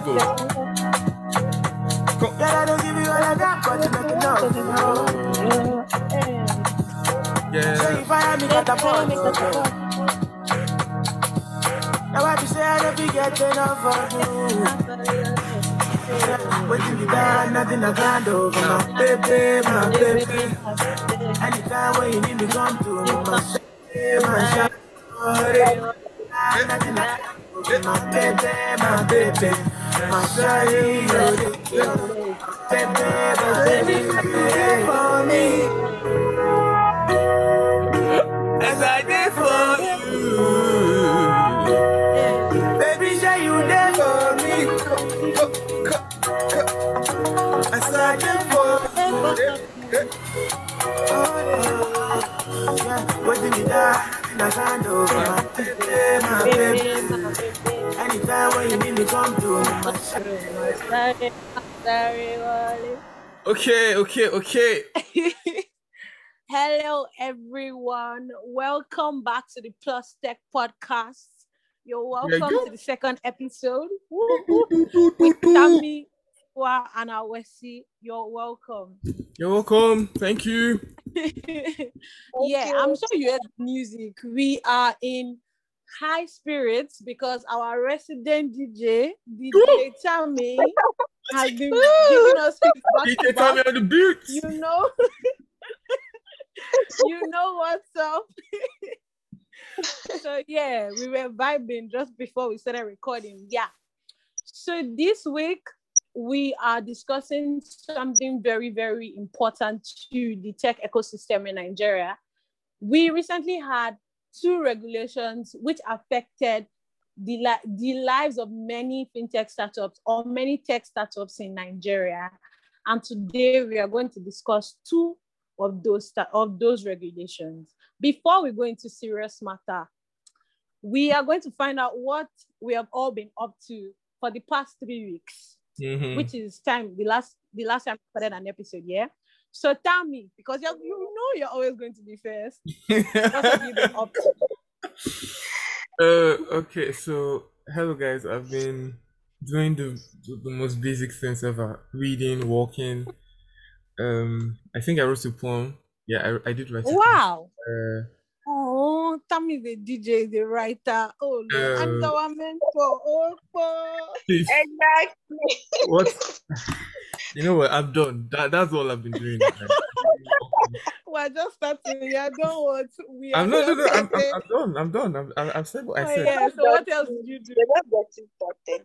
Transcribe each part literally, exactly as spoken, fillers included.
go. Come. Yeah, I don't give you all I got, but you make enough. Yeah. So you fire me, got a phone. Now I be say I don't be getting enough of you. Waiting me down, nothing I can't do. My baby, my baby. Anytime when you need me, come to me. My baby, my shawty. Nothing I can't do. My baby, my baby. My shawty, baby, baby, baby, for me. As I did for you. Baby, say you there for me. As I did for you. Yeah, waiting me down, I can't do. My baby, my baby. Anytime when you need me, come to me. Okay, okay, okay. Hello, everyone. Welcome back to the Plus Tech Podcast. You're welcome Yeah, you. to the second episode. With Tammy, Wa, and Awesi. You're welcome. You're welcome. Thank you. Yeah, I'm sure you heard the music. We are in high spirits because our resident D J, D J Tammy, has been giving us feedback. D J Tammy on the beats. You know, you know what's up. So yeah, we were vibing just before we started recording. Yeah. So this week we are discussing something very, very important to the tech ecosystem in Nigeria. We recently had two regulations which affected the, li- the lives of many fintech startups or many tech startups in Nigeria. And today we are going to discuss two of those, of those regulations. Before we go into serious matter, we are going to find out what we have all been up to for the past three weeks, mm-hmm. which is time the last the last time we started an episode. Yeah. So tell me, because you you know you're always going to be first. What have you been up to? Uh, okay. So hello guys. I've been doing the the most basic things ever: reading, walking. Um, I think I wrote a poem. Yeah, I I did write. Wow. Uh, Oh, Tammy the D J, the writer. Oh Lord, uh, and our mentor. Oh, oh. Exactly. What? You know what? I'm done. That that's all I've been doing. We're just starting. Yeah, don't want. We I'm are not. No, no, I'm, I'm, starting. I'm done. I'm done. I'm, I'm, I've said what I Oh, said. yeah. So what else did you do? You're not getting started.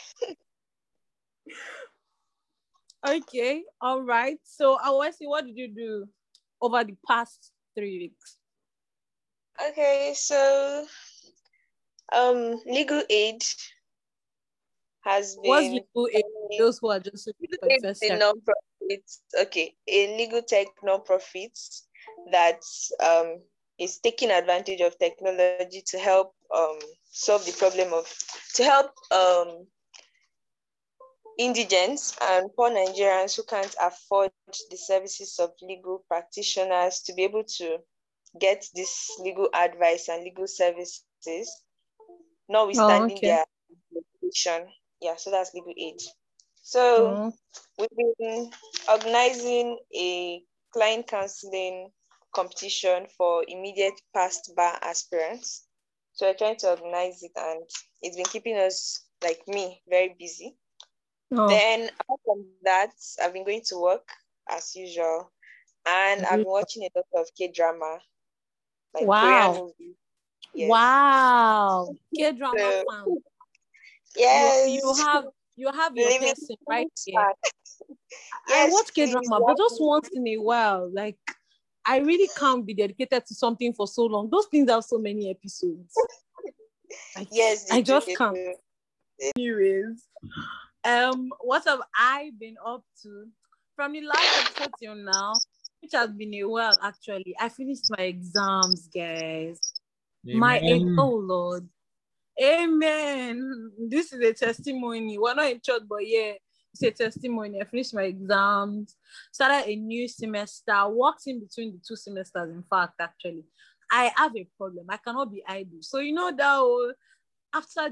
Okay. All right. So, Awesi, what did you do over the past three weeks? Okay, so um, legal aid has been. What's legal aid? Those who are just legal aid is a non-profit. Okay, a legal tech non-profit that um is taking advantage of technology to help um solve the problem of to help um indigents and poor Nigerians who can't afford the services of legal practitioners to be able to get this legal advice and legal services, notwithstanding oh, okay. their location. Yeah, so that's legal aid. So oh. we've been organizing a client counseling competition for immediate past bar aspirants. So we're trying to organize it, and it's been keeping us, like me, very busy. Oh. Then apart from that, I've been going to work as usual, and mm-hmm. I've been watching a lot of K-drama. Like wow. Korean movies. Yes. Wow. K-drama so, fan. Yes. You, you have you have your Living person right here. Yes, I watch K-drama, but just once in a while. Like I really can't be dedicated to something for so long. Those things have so many episodes. Like, yes, I just can't. Anyways, um, what have I been up to from the last episode till now? Which has been a while, actually. I finished my exams, guys. Amen. My oh Lord, amen. This is a testimony. We're not in church, but yeah, it's a testimony. I finished my exams, started a new semester, walked in between the two semesters. In fact, actually, I have a problem. I cannot be idle. So you know that whole, after this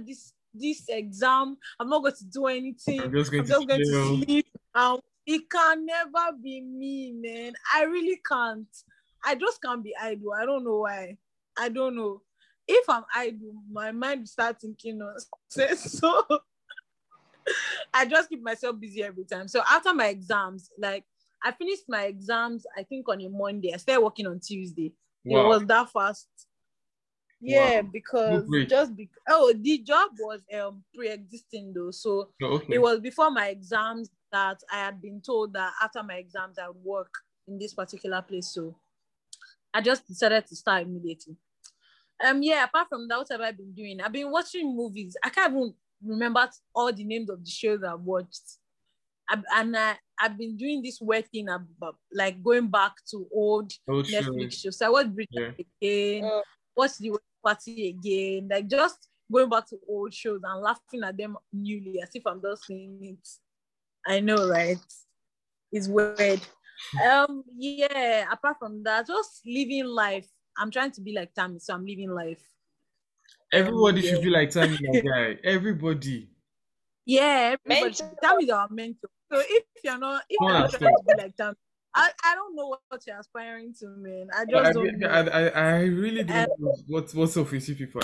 this exam. I'm not going to do anything. I'm just going I'm to just going to chill. sleep. Um, it can never be me, man. I really can't. I just can't be idle. I don't know why. I don't know. If I'm idle, my mind will start thinking of so I just keep myself busy every time. So after my exams, like I finished my exams, I think on a Monday. I started working on Tuesday. It Wow. was that fast. Yeah, Wow. because Good break. just because oh, the job was um pre-existing though. So Oh, okay. it was before my exams that I had been told that after my exams I would work in this particular place. So I just decided to start immediately. Um, yeah, apart from that, what have I been doing? I've been watching movies. I can't even remember all the names of the shows I've watched. I've, and I, I've been doing this weird thing about like going back to old Old Netflix shows. shows. So I watched Bridget Yeah. again, Oh. watched the Wedding Party again, like just going back to old shows and laughing at them newly as if I'm just seeing it. I know, right? It's weird. um, yeah, apart from that, just living life. I'm trying to be like Tammy, so I'm living life. Everybody Um, should yeah. be like Tammy, my guy. Everybody. Yeah, everybody. Mentor. Tammy is our mentor. So if you're not, if Come you're on, not stop. trying to be like Tammy, I, I don't know what, what you're aspiring to, man. I just I, don't know. I, I, I really don't And, know what, what's up with you people.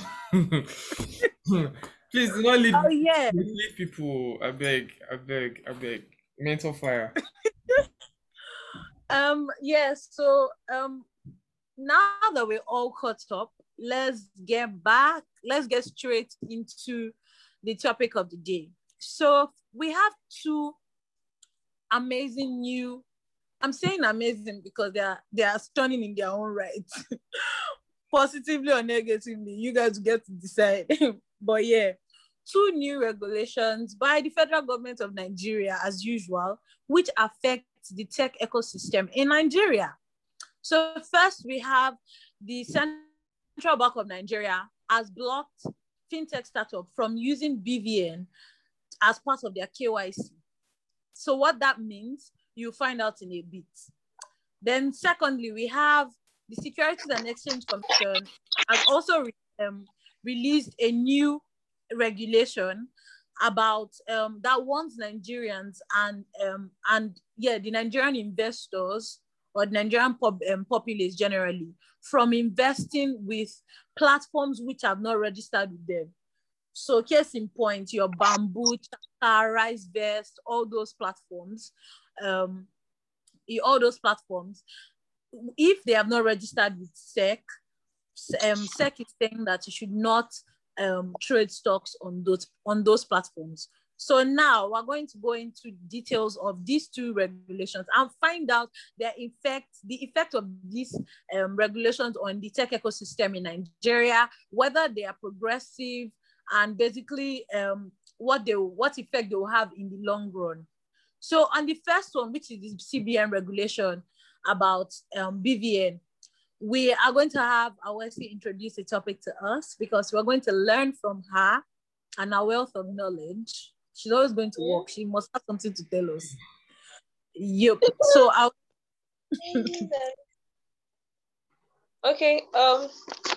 Please do not lead, oh yeah. lead people. I beg, I beg, I beg. Mental fire. Um. Yeah. So um. Now that we're all caught up, let's get back. Let's get straight into the topic of the day. So we have two amazing new. I'm saying amazing because they are they are stunning in their own right, positively or negatively. You guys get to decide. But yeah, two new regulations by the federal government of Nigeria, as usual, which affect the tech ecosystem in Nigeria. So first, we have the Central Bank of Nigeria has blocked fintech startup from using B V N as part of their K Y C. So what that means, you'll find out in a bit. Then secondly, we have the Securities and Exchange Commission has also re- um, released a new regulation about um, that wants Nigerians and um, and yeah, the Nigerian investors or the Nigerian pop, um, populace generally from investing with platforms which have not registered with them. So case in point, your Bamboo, Chaka, RiseVest, all those platforms, um, all those platforms, if they have not registered with S E C, um, S E C is saying that you should not um, trade stocks on those on those platforms. So now we're going to go into details of these two regulations and find out the effect, the effect of these um, regulations on the tech ecosystem in Nigeria, whether they are progressive, and basically um, what they what effect they will have in the long run. So on the first one, which is the C B N regulation about um, B V N, we are going to have Awesi introduce the topic to us because we're going to learn from her and her wealth of knowledge. She's always going to work. She must have something to tell us. Yep. So I'll Okay. Um.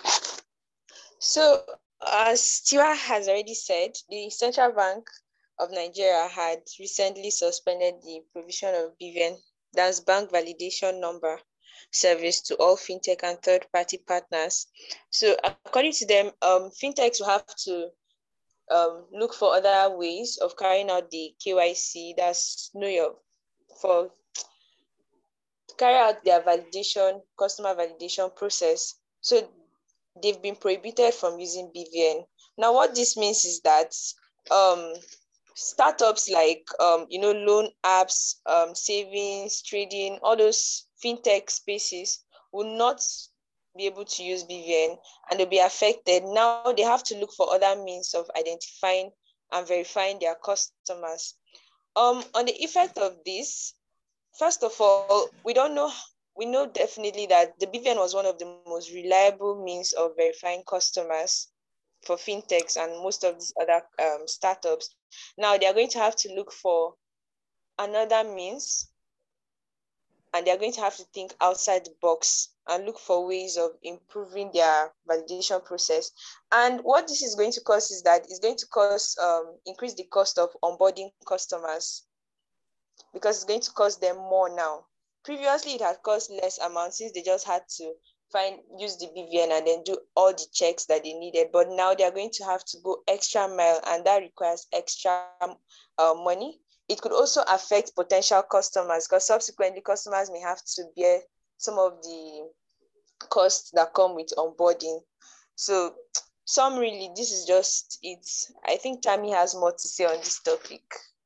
So, as Tiwa has already said, the Central Bank of Nigeria had recently suspended the provision of B V N, that's Bank Validation Number service, to all fintech and third-party partners. So, according to them, um, fintechs will have to um, look for other ways of carrying out the K Y C, that's know your, for to carry out their validation, customer validation process. So they've been prohibited from using B V N. Now, what this means is that um, startups like um, you know, loan apps, um, savings, trading, all those fintech spaces will not be able to use B V N and they'll be affected. Now they have to look for other means of identifying and verifying their customers. Um, on the effect of this, first of all, we don't know, we know definitely that the B V N was one of the most reliable means of verifying customers for fintechs and most of these other um, startups. Now they are going to have to look for another means and they're going to have to think outside the box and look for ways of improving their validation process. And what this is going to cause is that it's going to cause um, increase the cost of onboarding customers, because it's going to cost them more now. Previously, it had cost less amount since they just had to find use the B V N and then do all the checks that they needed. But now they're going to have to go extra mile, and that requires extra uh, money. It could also affect potential customers, because subsequently customers may have to bear some of the costs that come with onboarding. So summarily, this is just it. I think Tammy has more to say on this topic.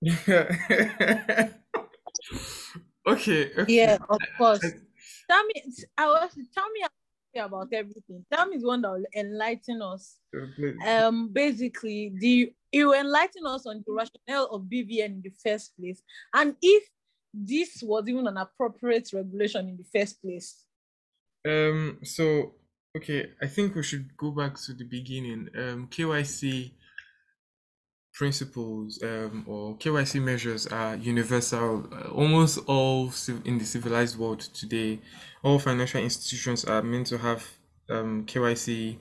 okay, okay. Yeah, of course. Tammy, I was Tammy about everything. Tammy is one that will enlighten us. Um, basically, the it will enlighten us on the rationale of B V N in the first place, and if this was even an appropriate regulation in the first place. Um. So, okay, I think we should go back to the beginning. Um, K Y C principles um, or K Y C measures are universal. Uh, almost all in the civilized world today, all financial institutions are meant to have um, K Y C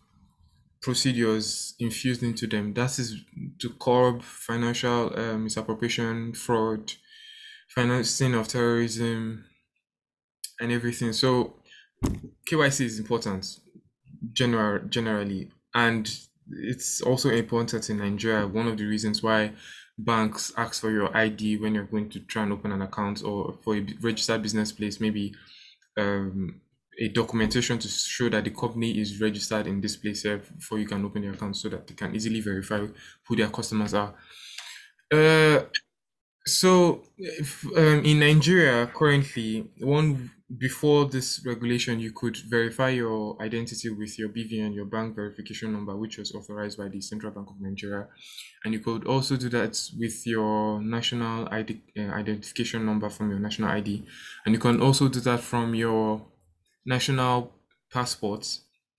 procedures infused into them. That is to curb financial um, misappropriation, fraud, financing of terrorism, and everything. So K Y C is important, general generally, and it's also important in Nigeria. One of the reasons why banks ask for your I D when you're going to try and open an account, or for a registered business place, maybe um, a documentation to show that the company is registered in this place here before you can open the account, so that they can easily verify who their customers are. Uh, so if, um, in Nigeria currently, one before this regulation, you could verify your identity with your B V N, your bank verification number, which was authorized by the Central Bank of Nigeria, and you could also do that with your national I D uh, identification number from your national I D, and you can also do that from your national passport,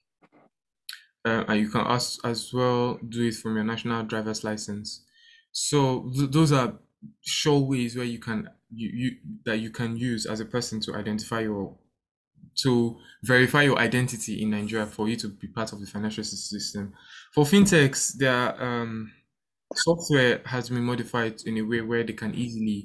uh, and you can as as well do it from your national driver's license. So th those are sure ways where you can you, you that you can use as a person to identify your to verify your identity in Nigeria for you to be part of the financial system. For fintechs, their um, software has been modified in a way where they can easily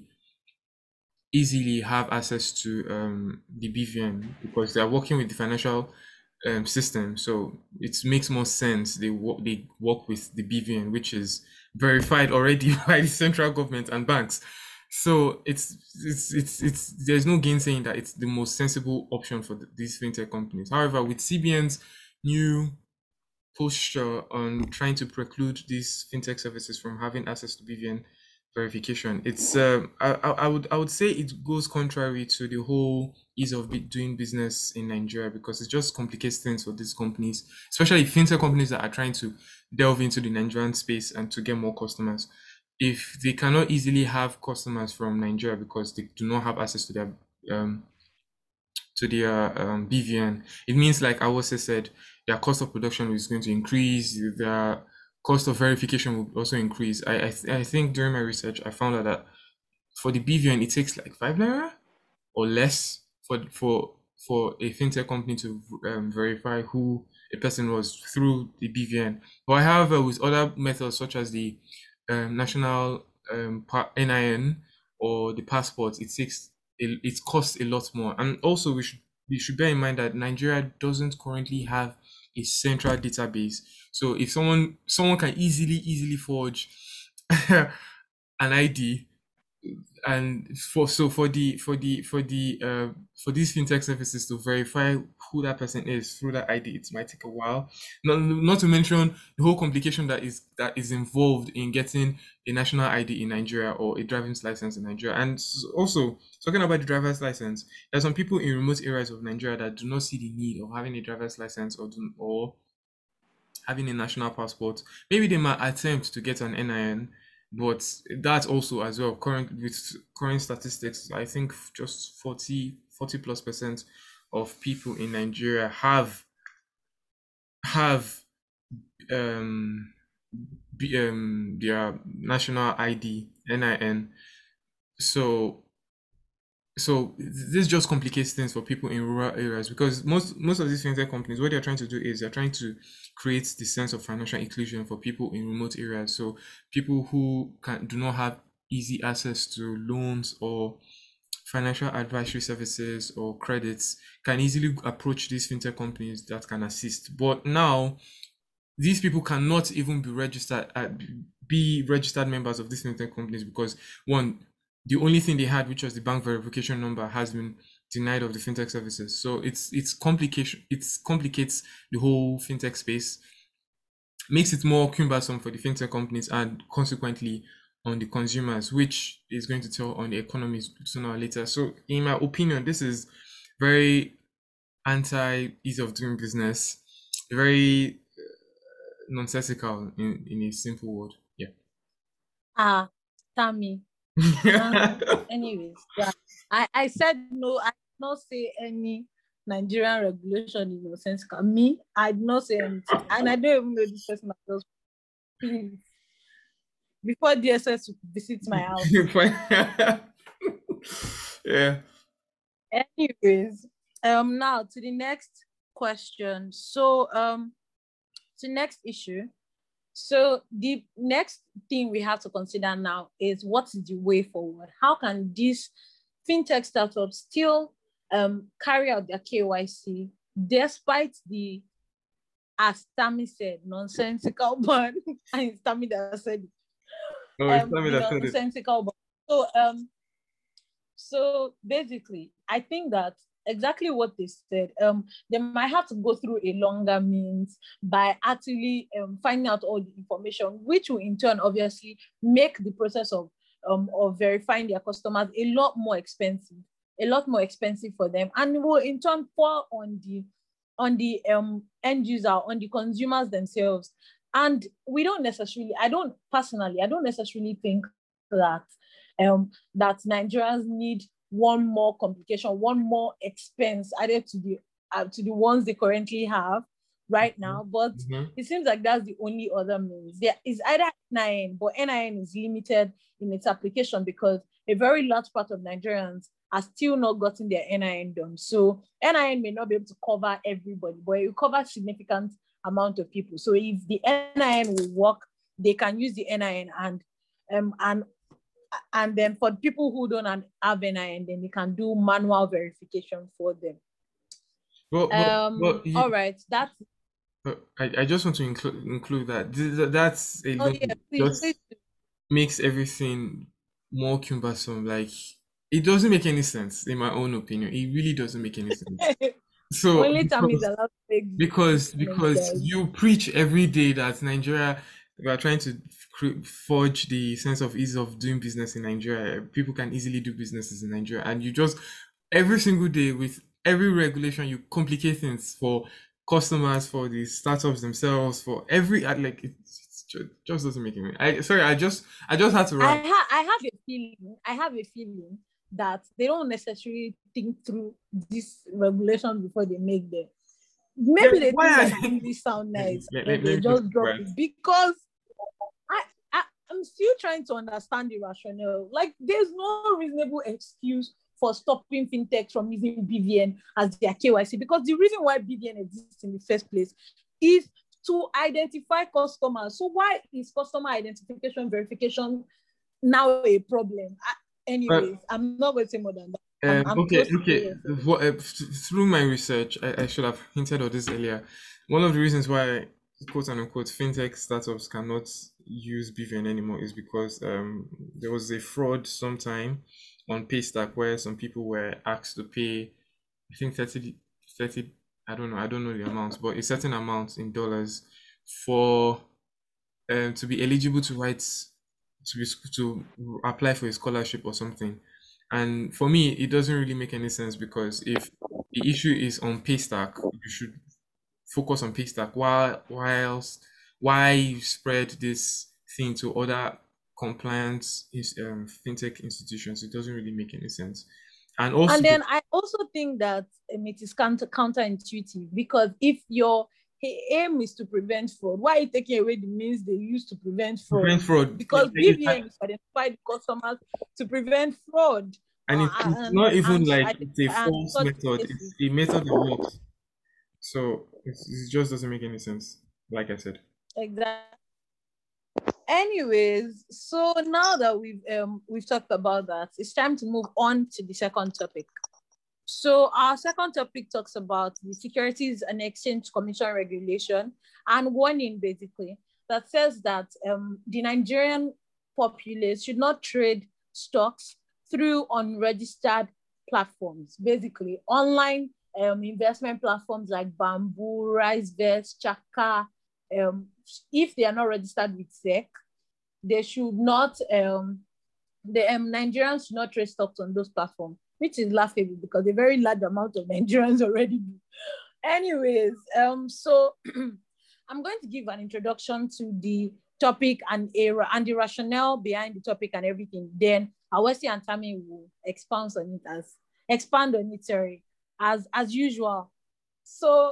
easily have access to um, the B V N, because they are working with the financial um, system. So it makes more sense. They work they work with the B V N, which is verified already by the central government and banks. So it's it's it's it's there's no gainsaying that it's the most sensible option for the, these fintech companies. However, with C B N's new posture on trying to preclude these fintech services from having access to B V N verification, it's um I, I I would I would say it goes contrary to the whole ease of be doing business in Nigeria, because it just complicates things for these companies, especially fintech companies that are trying to delve into the Nigerian space and to get more customers. If they cannot easily have customers from Nigeria because they do not have access to their um to their um, B V N, it means, like Awose said, their cost of production is going to increase. Their cost of verification will also increase. I I, th I think during my research, I found out that for the B V N, it takes like five naira or less for for for a fintech company to um, verify who a person was through the B V N. But however, with other methods such as the um, national um, N I N or the passport, it takes it, it costs a lot more. And also, we should we should bear in mind that Nigeria doesn't currently have a central database. So if someone someone can easily easily forge an I D, and for so for the for the for the uh for these fintech services to verify who that person is through that I D, it might take a while. Not not to mention the whole complication that is that is involved in getting a national I D in Nigeria or a driver's license in Nigeria. And also, talking about the driver's license, there are some people in remote areas of Nigeria that do not see the need of having a driver's license or do, or having a national passport. Maybe they might attempt to get an N I N, but that's also as well current with current statistics. I think just forty forty plus percent of people in Nigeria have have um, be, um their national I D N I N. So so this just complicates things for people in rural areas, because most most of these fintech companies, what they're trying to do is they're trying to create the sense of financial inclusion for people in remote areas. So people who can do not have easy access to loans or financial advisory services or credits can easily approach these fintech companies that can assist. But now these people cannot even be registered uh, be registered members of these fintech companies, because one, the only thing they had, which was the bank verification number, has been denied of the fintech services. So it's it's complication it's complicates the whole fintech space, makes it more cumbersome for the fintech companies and consequently on the consumers, which is going to tell on the economy sooner or later. So in my opinion, this is very anti ease of doing business, very nonsensical in, in a simple word. Yeah. Ah, Tammy. Uh, anyways, yeah. I, I said no, I did not say any Nigerian regulation is nonsensical. Me, I did not say anything. And I don't even know this person. Just, please. Before D S S visits my house. Yeah. Anyways, um now to the next question. So um to next issue. So the next thing we have to consider now is what is the way forward? How can these fintech startups still um, carry out their K Y C despite the, as Tammy said, nonsensical ban? And it's Tammy that said it. Oh, Um, Tammy the that said it. nonsensical ban. So um, so basically, I think that exactly what they said, um, they might have to go through a longer means by actually um, finding out all the information, which will in turn obviously make the process of um, of verifying their customers a lot more expensive, a lot more expensive for them, and will in turn fall on the on the um, end user, on the consumers themselves. And we don't necessarily, I don't personally, I don't necessarily think that um, that Nigerians need one more complication, one more expense added to the uh, to the ones they currently have right now. But Mhm. it seems like that's the only other means. There is either N I N, but N I N is limited in its application because a very large part of Nigerians are still not gotten their N I N done. So N I N may not be able to cover everybody, but it will cover significant amount of people. So if the N I N will work, they can use the N I N, and um and and then for people who don't have N I N, then they can do manual verification for them. Well, um, well, you, all right, that's. I, I just want to include include that that's a Oh yeah, please, just please. makes everything more cumbersome. Like, it doesn't make any sense in my own opinion. It really doesn't make any sense. So Only time is because allowed to make because, because guys. you preach every day that Nigeria, we are trying to forge the sense of ease of doing business in Nigeria. People can easily do businesses in Nigeria, and you just every single day with every regulation you complicate things for customers, for the startups themselves, for every like it just, just doesn't make any. I sorry, I just I just had to I rant. ha- I have a feeling. I have a feeling that they don't necessarily think through this regulation before they make them. Maybe they think that English sound nice, let, and let, they let just drop right. it because I, I I'm still trying to understand the rationale. Like, there's no reasonable excuse for stopping fintechs from using B V N as their K Y C, because the reason why B V N exists in the first place is to identify customers. So why is customer identification verification now a problem? I, anyways, uh, I'm not going to say more than that. I'm, Um, I'm okay, okay. to What, uh, through my research, I, I should have hinted at this earlier. One of the reasons why, quote unquote, fintech startups cannot use B V N anymore is because um, there was a fraud sometime on Paystack where some people were asked to pay, I think thirty, thirty, I don't know, I don't know the amount, but a certain amount in dollars for um, to be eligible to write, to be, to apply for a scholarship or something. And for me, it doesn't really make any sense, because if the issue is on Paystack, you should focus on Paystack. While whilst why you spread this thing to other compliance is um, fintech institutions, it doesn't really make any sense. And also, and then I also think that um, it is counter counterintuitive, because if your aim is to prevent fraud, why are you taking away the means they use to prevent fraud? prevent fraud. Because B V N is to identify the customers to prevent fraud. And Uh, it, it's and not even and like I it's a and false such method, it's cases. a method that works. So it's, it just doesn't make any sense, like I said. Exactly. Anyways, so now that we've um we've talked about that, it's time to move on to the second topic. So our second topic talks about the Securities and Exchange Commission regulation and warning, basically, that says that um, the Nigerian populace should not trade stocks through unregistered platforms, basically online um, investment platforms like Bamboo, RiseVest, Chaka. Um, if they are not registered with S E C, they should not, um, the um, Nigerians should not trade stocks on those platforms, which is laughable because a very large amount of Nigerians already do. Anyways, um, so I'm going to give an introduction to the topic and era and the rationale behind the topic and everything. Then Awesi and Tammy will expand on it as expand on it, sorry, as as usual. So,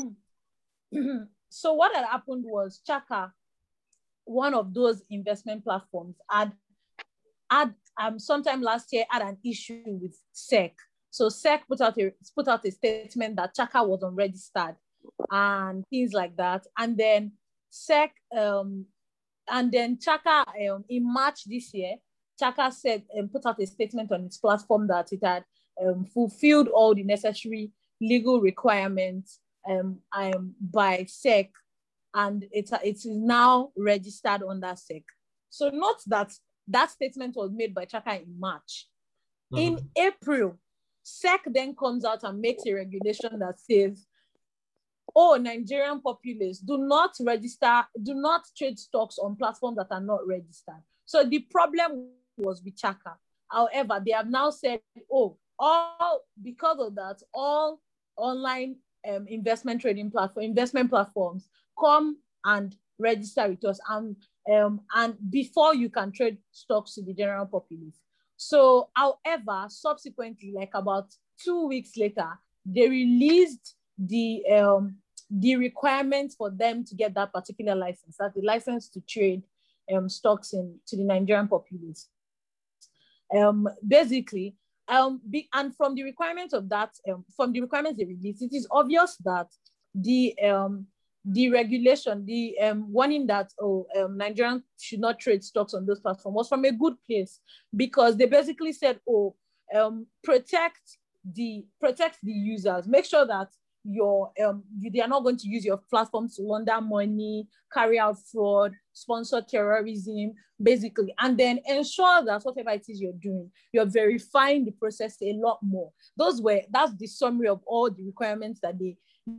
so what had happened was Chaka, one of those investment platforms, had had um sometime last year had an issue with S E C. So S E C put out a put out a statement that Chaka was unregistered and things like that. And then S E C um and then Chaka um, in March this year, Chaka said and um, put out a statement on its platform that it had um, fulfilled all the necessary legal requirements um, um, by S E C, and it, it is now registered under S E C. So note that that statement was made by Chaka in March. Mm-hmm. In April, S E C then comes out and makes a regulation that says, oh, Nigerian populace, do not register, do not trade stocks on platforms that are not registered. So the problem was with Chaka. However, they have now said, oh, all because of that, all online um, investment trading platform, investment platforms come and register with us, and um, and before you can trade stocks to the general populace. So, however, subsequently, like about two weeks later, they released the um, the requirements for them to get that particular license, that's the license to trade um, stocks in to the Nigerian populace. Um, basically, um, be, and from the requirements of that, um, from the requirements they released, it is obvious that the um, the regulation, the um, warning that oh, um, Nigerians should not trade stocks on those platforms was from a good place, because they basically said, oh, um, protect the protect the users, make sure that your um you, they are not going to use your platform to launder money, carry out fraud, sponsor terrorism, basically, and then ensure that whatever it is you're doing, you're verifying the process a lot more. Those were that's the summary of all the requirements that they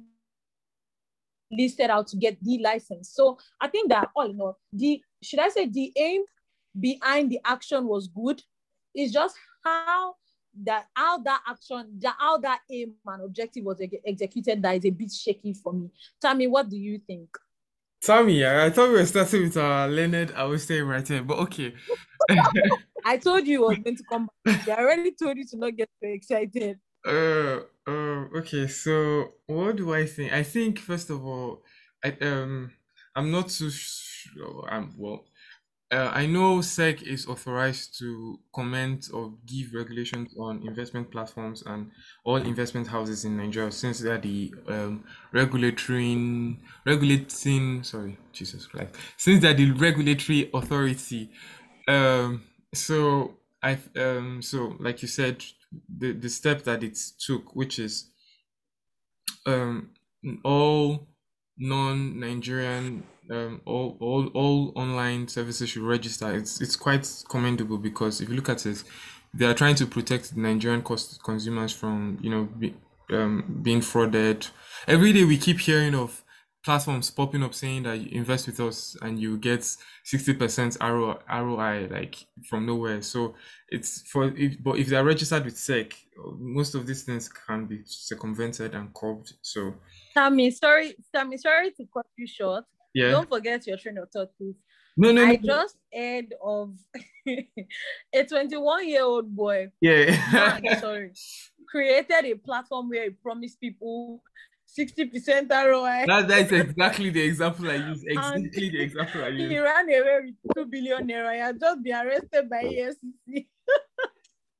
listed out to get the license. So I think that all in all, the should I say the aim behind the action was good. It's just how that how that action, that how that aim and objective was ex- executed that is a bit shaky for me. Tammy, what do you think? Tammy, I, I thought we were starting with our Leonard. I was staying right here, but okay. I told you I was going to come back. I already told you to not get so excited. Uh, uh, okay. So, what do I think? I think first of all, I um, I'm not too sure. I'm well. Uh, I know S E C is authorized to comment or give regulations on investment platforms and all investment houses in Nigeria, since they are the um, regulatory regulating. Sorry, Jesus Christ. Since they're the regulatory authority. Um, so I um, so like you said, the the step that it took, which is um, all non-Nigerian um, all, all all online services should register. It's it's quite commendable, because if you look at it, they are trying to protect the Nigerian cost consumers from you know be, um, being frauded. Every day we keep hearing of platforms popping up saying that you invest with us and you get sixty percent R O I like from nowhere. So it's for if but if they are registered with S E C, most of these things can be circumvented and curbed. So Tammy, sorry, Tammy, sorry to cut you short. yeah. Don't forget your train of thought, please. No, no, I no. just heard of a twenty-one-year-old boy. Yeah. Man, sorry. Created a platform where he promised people sixty percent R O I. That, that's exactly the example I use. Exactly the example I use. He ran away with two billion naira. He had just been arrested by E F C C.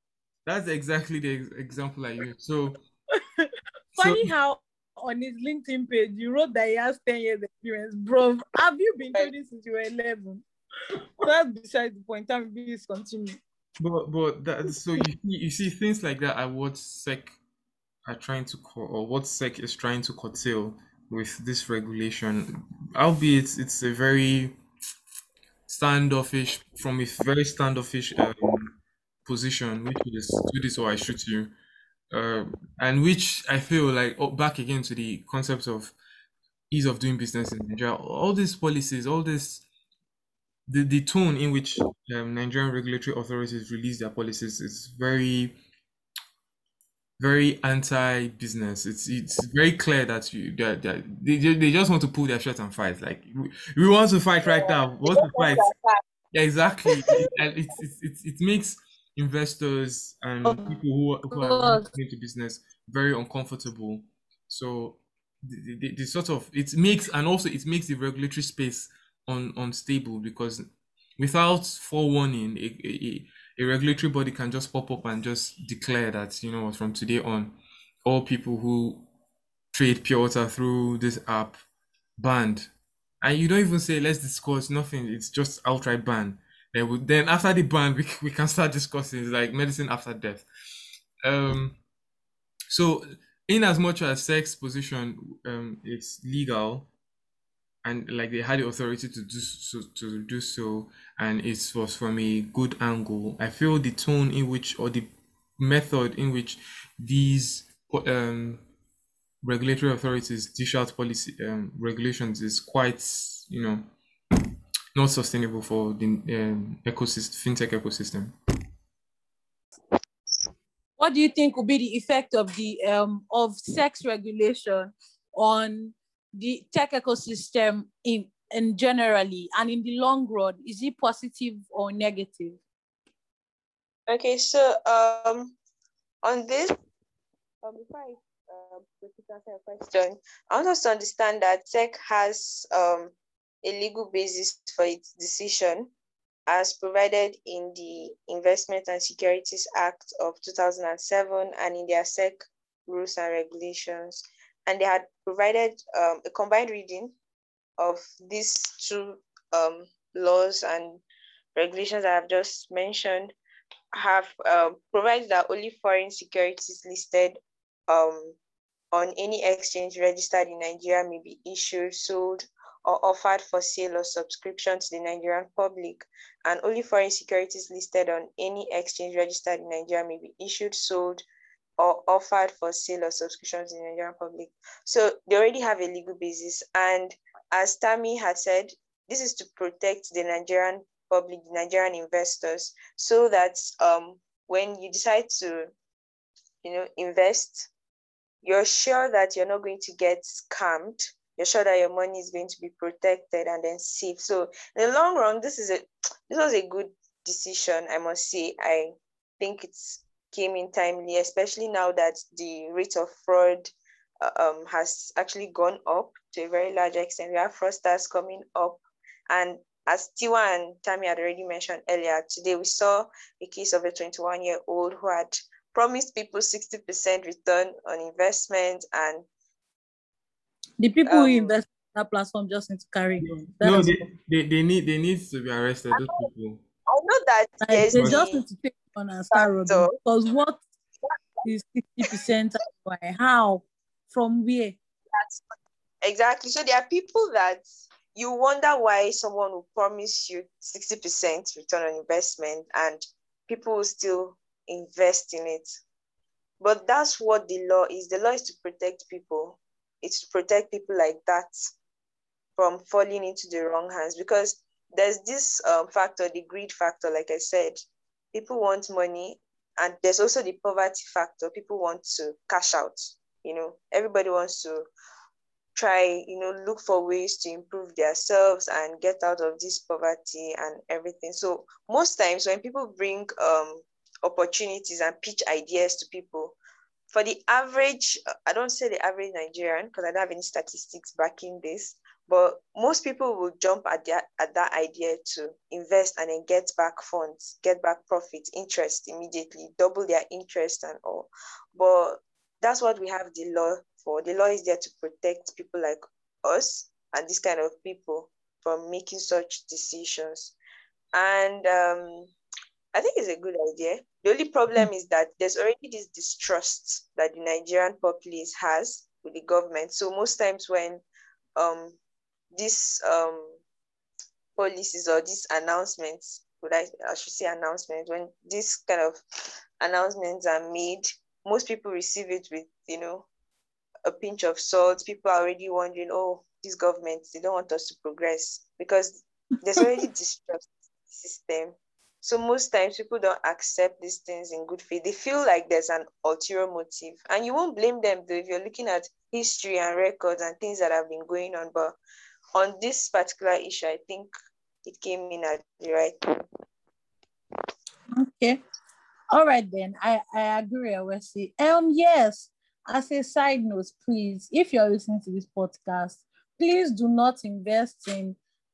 that's exactly the ex- example I use. So, so Funny how on his LinkedIn page you wrote that he has ten years experience, bro. Have you been trading since you were eleven? That's beside the point. Time please continue. but but that so you see you see things like that are what SEC are trying to co- or what SEC is trying to curtail with this regulation. Albeit it's a very standoffish from a very standoffish um, position, which is do this or I shoot you, uh, and which I feel like oh, back again to the concept of ease of doing business in Nigeria. All these policies, all this the, the tone in which um, Nigerian regulatory authorities release their policies is very very anti-business. It's it's very clear that you that, that they, ju- they just want to pull their shirt and fight. Like we, we want to fight right now. We want to fight. Yeah, exactly. It, and it's, it's, it's, it makes investors and Of people who, are- who are really course. into business very uncomfortable. So the, the, the sort of it makes and also it makes the regulatory space un, unstable because without forewarning, a, a, a regulatory body can just pop up and just declare that you know from today on, all people who trade pure water through this app banned, and you don't even say let's discuss nothing. It's just outright ban. Then, we, then after the ban, we, we can start discussing. It's like medicine after death. Um, so in as much as sex position, um, it's legal and like they had the authority to do so, to do so, and it was from a good angle. I feel the tone in which or the method in which these um regulatory authorities dish out policy um, regulations is quite, you know, not sustainable for the um, ecosystem, fintech ecosystem. What do you think will be the effect of the um of sex regulation on the tech ecosystem in in generally and in the long run? Is it positive or negative? Okay, so um, on this, um, before I uh, proceed to answer your question, I want us to understand that SEC has um a legal basis for its decision as provided in the Investment and Securities Act of two thousand seven and in their SEC rules and regulations. And they had provided um, a combined reading of these two um, laws and regulations I have just mentioned have uh, provided that only foreign securities listed um, on any exchange registered in Nigeria may be issued, sold, or offered for sale or subscription to the Nigerian public, and only foreign securities listed on any exchange registered in Nigeria may be issued, sold, or offered for sale or subscription to the Nigerian public. So they already have a legal basis. And as Tammy had said, this is to protect the Nigerian public, the Nigerian investors, so that um, when you decide to, you know, invest, you're sure that you're not going to get scammed. You're sure that your money is going to be protected and then safe. So in the long run, this is a this was a good decision, I must say. I think it's came in timely, especially now that the rate of fraud uh, um, has actually gone up to a very large extent. We have fraudsters coming up, and as Tiwa and Tammy had already mentioned earlier, today we saw a case of a twenty-one-year-old who had promised people sixty percent return on investment, and The people who um, invest in that platform just need to carry on. No, That's they, all. they, they need they need to be arrested. Those people. I know that Like there's they just the need to take on and start factor. robbing. Because what is sixty percent? Why? How? From where? Exactly. So there are people that you wonder why someone will promise you sixty percent return on investment and people will still invest in it. But that's what the law is. The law is to protect people. It's to protect people like that from falling into the wrong hands, because there's this um, factor, the greed factor, like I said. People want money, and there's also the poverty factor. People want to cash out. You know, everybody wants to try, you know, look for ways to improve themselves and get out of this poverty and everything. So most times when people bring um, opportunities and pitch ideas to people, for the average, I don't say the average Nigerian because I don't have any statistics backing this, But most people will jump at that at that idea to invest and then get back funds, get back profit, interest immediately, double their interest and all. But that's what we have the law for. The law is there to protect people like us and this kind of people from making such decisions. And um, I think it's a good idea. The only problem is that there's already this distrust that the Nigerian populace has with the government. So most times when um these um policies or these announcements, would I, I should say announcements, when these kind of announcements are made, most people receive it with, you know, a pinch of salt. People are already wondering, oh, these governments, they don't want us to progress because there's already distrust system. So most times people don't accept these things in good faith. They feel like there's an ulterior motive. And you won't blame them though if you're looking at history and records and things that have been going on. But on this particular issue, I think it came in at the right time. Okay. All right then. I, I agree, Awesi. Um, yes. As a side note, please, if you're listening to this podcast, please do not invest in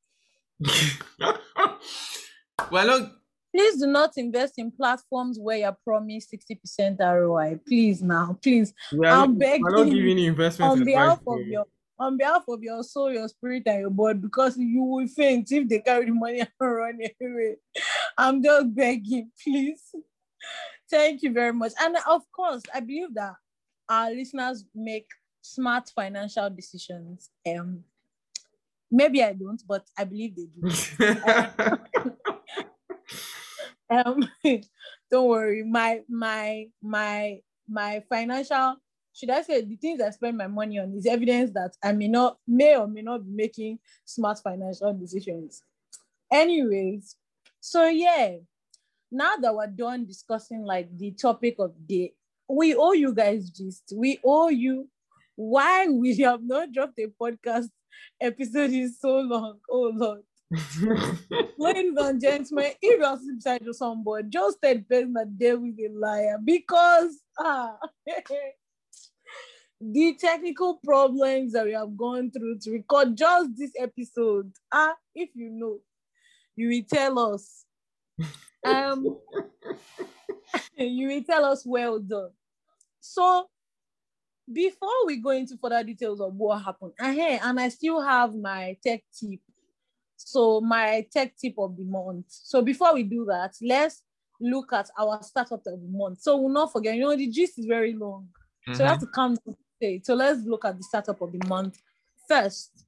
Well, look. Please do not invest in platforms where you're promised sixty percent R O I. Please now, please. We are, I'm not, begging we're not giving you investment on behalf advice, of your on behalf of your soul, your spirit, and your body, because you will faint if they carry the money and run away. I'm just begging, please. Thank you very much. And of course, I believe that our listeners make smart financial decisions. Um, maybe I don't, but I believe they do. Um, don't worry. My my my my financial, should I say, the things I spend my money on is evidence that I may not may or may not be making smart financial decisions. Anyways, so yeah, now that we're done discussing like the topic of the day, we owe you guys gist. We owe you why we have not dropped a podcast episode in so long. Oh Lord. Ladies and gentlemen, if you're beside somebody, just tell the person that devil is a liar, because ah, the technical problems that we have gone through to record just this episode, ah, if you know, you will tell us. Um, you will tell us well done. So, before we go into further details of what happened, and hey, and I still have my tech tip. So my tech tip of the month. So before we do that, let's look at our startup of the month. So we'll not forget, you know, the gist is very long. Mm-hmm. So we have to come to it. So let's look at the startup of the month. First,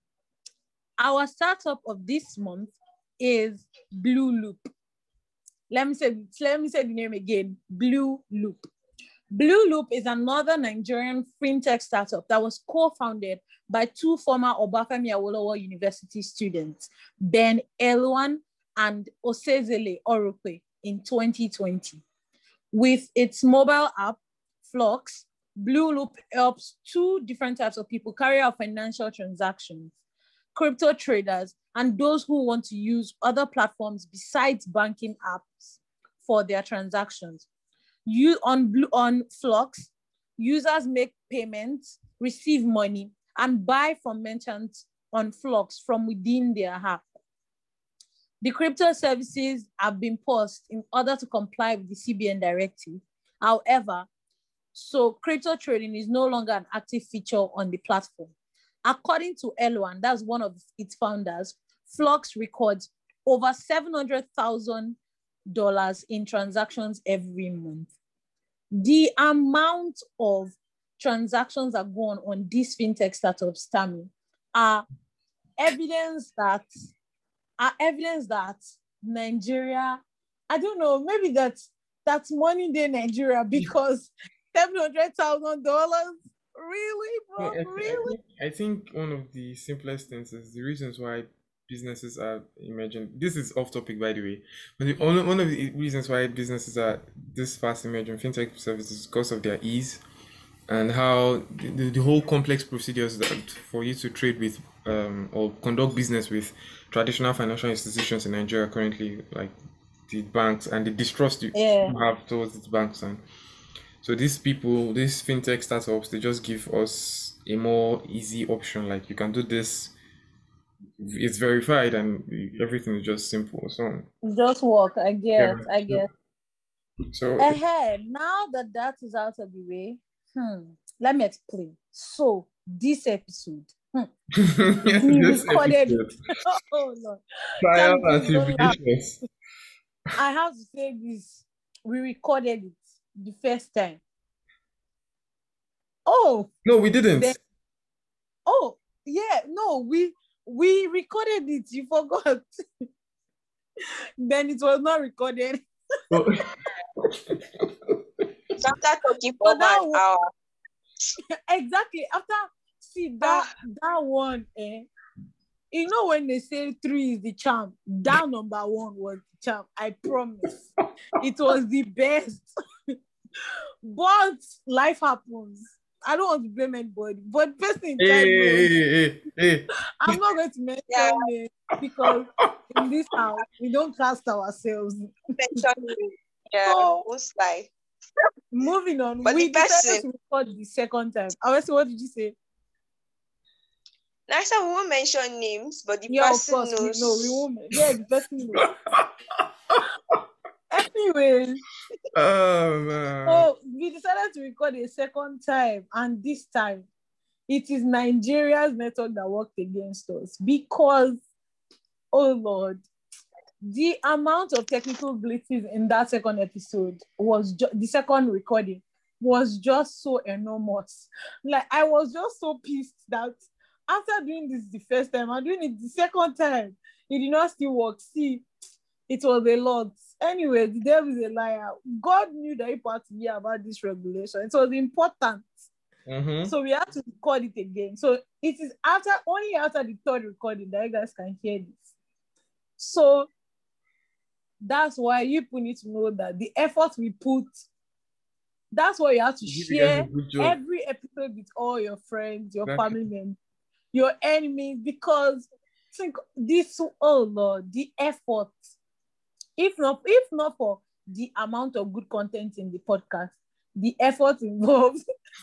our startup of this month is Blue Loop. Let me say, let me say the name again, Blue Loop. Blue Loop is another Nigerian fintech startup that was co-founded by two former Obafemi Awolowo University students, Ben Elwan and Osezele Orokwe, in twenty twenty. With its mobile app, Flux, Blue Loop helps two different types of people carry out financial transactions: crypto traders and those who want to use other platforms besides banking apps for their transactions. You on Blue on Flux, users make payments, receive money, and buy from merchants on Flux from within their app. The crypto services have been paused in order to comply with the C B N directive. However, so crypto trading is no longer an active feature on the platform. According to Elwan, that's one of its founders, Flux records over seven hundred thousand dollars in transactions every month. The amount of transactions that go on on these fintech startups, Tammy, are evidence that are evidence that Nigeria, I don't know, maybe that's that's money day Nigeria, because seven hundred thousand dollars, really, bro, I, I, really? I think one of the simplest things is the reasons why businesses are emerging. This is off topic, by the way, but the, one, one of the reasons why businesses are this fast emerging fintech services is because of their ease and how the, the, the whole complex procedures that for you to trade with um, or conduct business with traditional financial institutions in Nigeria currently, like the banks, and the distrust you Yeah. have towards these banks. And so these people, these fintech startups, they just give us a more easy option. Like, you can do this it's verified and everything is just simple. So Just work. I yeah. guess. I guess. So Ahead. Now that that is out of the way, hmm, let me explain. So this episode, hmm, we this recorded episode, it. Oh Lord, trials Tammy, and please don't laugh. tribulations. I have to say this. We recorded it the first time. Oh, No, we didn't. then, oh yeah, no, we we recorded it. You forgot. Then it was not recorded. Oh. So after talking for But that one one, hour, exactly after see that that one, eh? You know when they say three is the charm, that number one was the charm. I promise. It was the best. But life happens. I don't want to blame anybody, but person in Hey, charge knows. hey, hey, hey. I'm not going to mention Yeah. names because in this house we don't cast ourselves. mention me. Yeah, So who's like, moving on, But we the decided person- to record the second time. Obviously, what did you say? now I said we won't mention names, but the Yeah, of person course. We, knows. no, we won't. Yeah, the person knows. Anyway, Oh man. so we decided to record a second time, and this time it is Nigeria's network that worked against us because, oh Lord, the amount of technical glitches in that second episode was ju- the second recording was just so enormous. Like I was just so pissed that after doing this the first time, I'm doing it the second time. It did not still work. See, it was a lot. Anyway, the devil is a liar. God knew that he had to hear about this regulation. It was important. Mm-hmm. So we had to record it again. So it is after only after the third recording that you guys can hear this. So that's why you people need to know that the effort we put, that's why you have to Give you guys a share good job. every episode with all your friends, your Exactly. family members, your enemies, because think this, oh Lord, the effort. If not, if not for the amount of good content in the podcast, the effort involved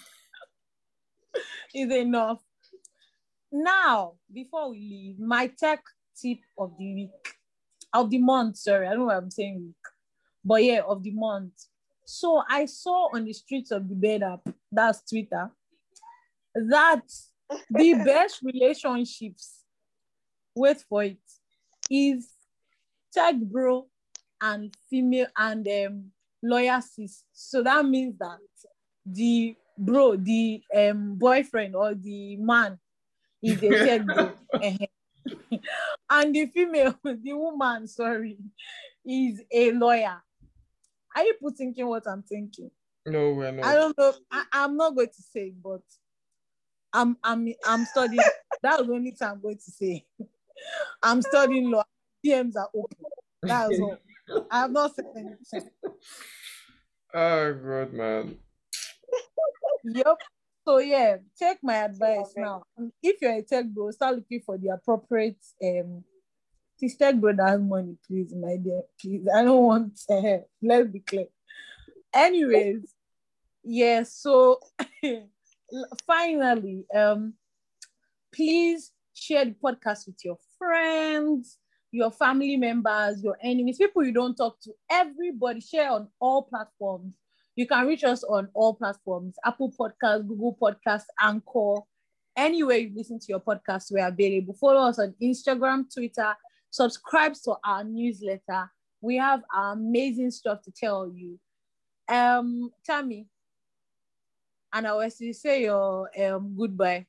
is enough. Now, before we leave, my tech tip of the week, of the month, sorry, I don't know what I'm saying week, but yeah, of the month. So I saw on the streets of the bed app, that's Twitter, that the best relationships, wait for it, is tech bro and female and um, lawyer sis. So that means that the bro, the um, boyfriend or the man is a tech bro. And the female, the woman, sorry, is a lawyer. Are you people thinking what I'm thinking? No, we're not. I don't know. I, I'm not going to say, but I'm I'm I'm studying. That's the only thing I'm going to say. I'm studying law. D Ms are open. That's all. I have not said anything. Oh god, man. Yep. So yeah, take my advice now. If you're a tech bro, start looking for the appropriate um this tech bro that has money, please, my dear. Please. I don't want uh, let's be clear. Anyways, yeah, so finally, um, please share the podcast with your friends, your family members, your enemies, people you don't talk to. Everybody share on all platforms. You can reach us on all platforms: Apple Podcasts, Google Podcasts, Anchor. Anywhere you listen to your podcast, we're available. Follow us on Instagram, Twitter. Subscribe to our newsletter. We have amazing stuff to tell you. Um, Tammy, and I was to say your um goodbye.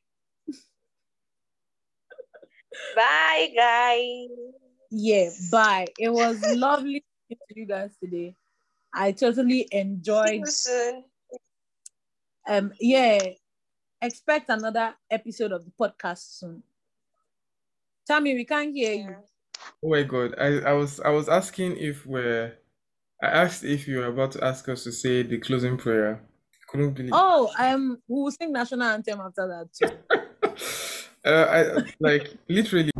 Bye, guys. Yeah, bye. It was lovely speaking to you guys today. I totally See enjoyed. you soon. Um, yeah, expect another episode of the podcast soon. Tammy, we can't hear you. Yeah. Oh my god. I, I was I was asking if we're I asked if you were about to ask us to say the closing prayer. Couldn't believe. Oh, um, we will sing national anthem after that too. uh, I like literally